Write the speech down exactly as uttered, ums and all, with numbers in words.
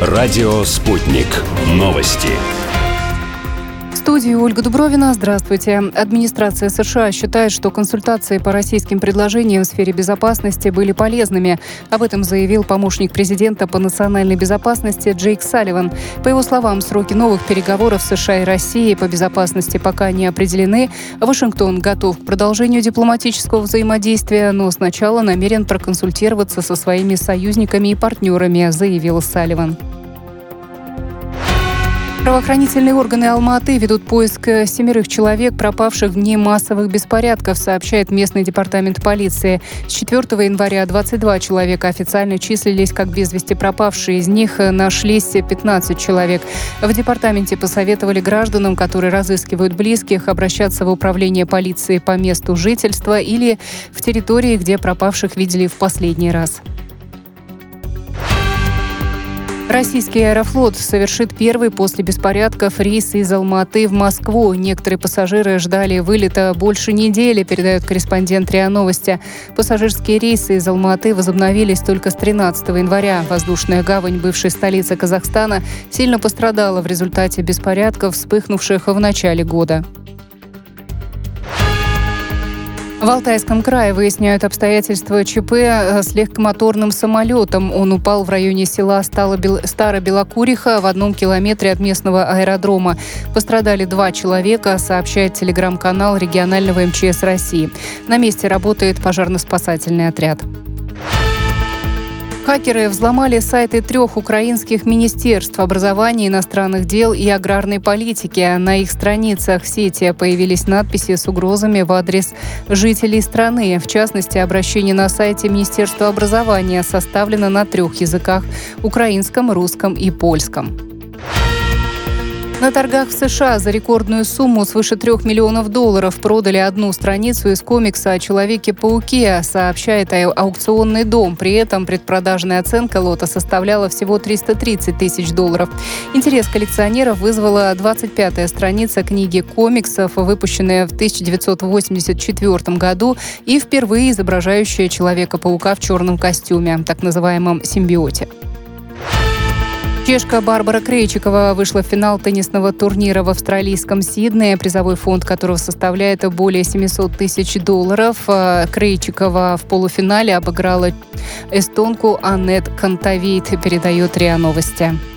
Радио «Спутник». Новости. В студии Ольга Дубровина. Здравствуйте. Администрация США считает, что консультации по российским предложениям в сфере безопасности были полезными. Об этом заявил помощник президента по национальной безопасности Джейк Салливан. По его словам, сроки новых переговоров США и России по безопасности пока не определены. Вашингтон готов к продолжению дипломатического взаимодействия, но сначала намерен проконсультироваться со своими союзниками и партнерами, заявил Салливан. Правоохранительные органы Алма-Аты ведут поиск семерых человек, пропавших в дни массовых беспорядков, сообщает местный департамент полиции. С четвёртого января двадцать два человека официально числились как без вести пропавшие. Из них нашлись пятнадцать человек. В департаменте посоветовали гражданам, которые разыскивают близких, обращаться в управление полиции по месту жительства или в территории, где пропавших видели в последний раз. Российский Аэрофлот совершит первый после беспорядков рейс из Алма-Аты в Москву. Некоторые пассажиры ждали вылета больше недели, передает корреспондент РИА Новости. Пассажирские рейсы из Алма-Аты возобновились только с тринадцатого января. Воздушная гавань бывшей столицы Казахстана сильно пострадала в результате беспорядков, вспыхнувших в начале года. В Алтайском крае выясняют обстоятельства ЧП с легкомоторным самолетом. Он упал в районе села Старобелокуриха в одном километре от местного аэродрома. Пострадали два человека, сообщает телеграм-канал регионального эм че эс России. На месте работает пожарно-спасательный отряд. Хакеры взломали сайты трех украинских министерств образования, иностранных дел и аграрной политики. На их страницах в сети появились надписи с угрозами в адрес жителей страны. В частности, обращение на сайте Министерства образования составлено на трех языках – украинском, русском и польском. На торгах в США за рекордную сумму свыше трех миллионов долларов продали одну страницу из комикса о Человеке-пауке, сообщает аукционный дом. При этом предпродажная оценка лота составляла всего триста тридцать тысяч долларов. Интерес коллекционеров вызвала двадцать пятая страница книги комиксов, выпущенная в тысяча девятьсот восемьдесят четвёртом году и впервые изображающая Человека-паука в черном костюме, так называемом симбиоте. Чешка Барбара Крейчикова вышла в финал теннисного турнира в австралийском Сиднее, призовой фонд которого составляет более семьсот тысяч долларов. Крейчикова в полуфинале обыграла эстонку Аннет Кантавейт, передает РИА Новости.